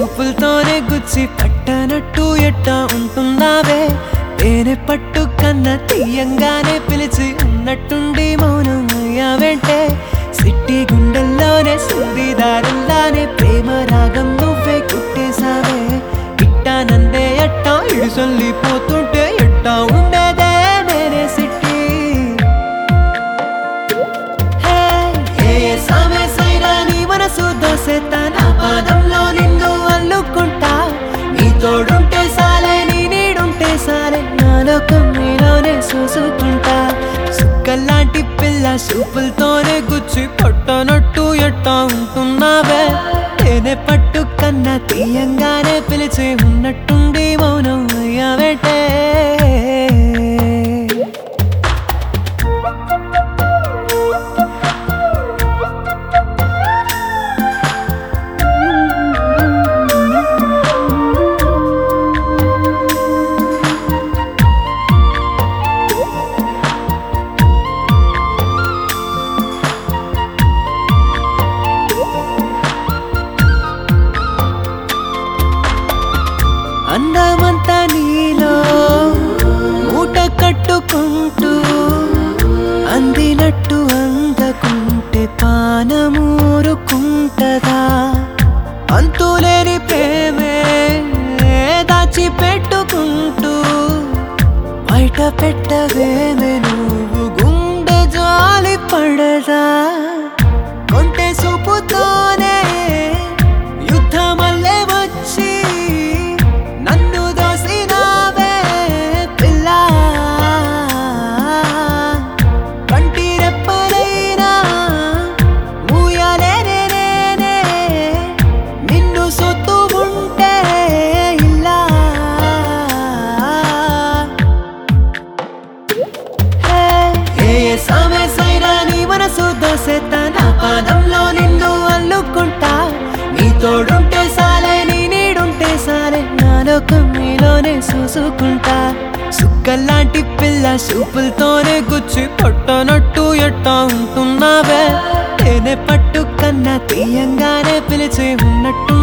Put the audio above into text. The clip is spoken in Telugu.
చూపులతోనే గుచ్చి పట్టనట్టు ఎట్టా ఉంటున్నావే తేనె పట్టు కన్నా తీయంగానే పిలిచి ఉన్నట్టుండి మౌనం అయ్యావేంటే సిట్టి గుండెల్లోనే సుడిదారుల్లానే ప్రేమ రాగం నువ్వే కుట్టేశావే ఇట్టా నన్నే ఎట్టా ఇడిసొల్లిపోతుంటే ఎట్టా ఉండేదే నేనే సిట్టి సామేసైనా నీ మనసు దోసేత నా పాదంలో నిన్ను అల్లుకుంటా నీ తోడుంటే సాలే నీ నీడుంటే సాలే నా లోకం నీలోనే చూసుకుంటా సుక్కల్లాంటి పిల్ల చూపులతోనే గుచ్చి పట్టనట్టు ఎట్టా ఉంటున్నావే తేనె పట్టు కన్నా తీయంగానే పిలిచి ఉన్నట్టుండి మౌనం అయ్యావేటే అందమంతా నీలో మూట కట్టుకుంటూ అందినట్టు అందకుంటే పానమూరుకుంటదా అంతులేని ప్రేమే దాచి పెట్టుకుంటూ బయట పెట్టవేమే నువ్వు గుండె జాలి పడదా కొంటె చూపుతోనే యుద్ధమల్లే వచ్చి దోసేత నా పాదంలో నిన్ను అల్లుకుంటా నీ తోడుంటే సాలే నీ నీడుంటే సాలే నా లోకం నీలోనే చూసుకుంటా సుక్కల్లాంటి పిల్ల చూపులతోనే గుచ్చి పట్టనట్టు ఎట్టా ఉంటున్నావే తేనె పట్టు కన్నా తీయంగానే పిలిచి ఉన్నట్టు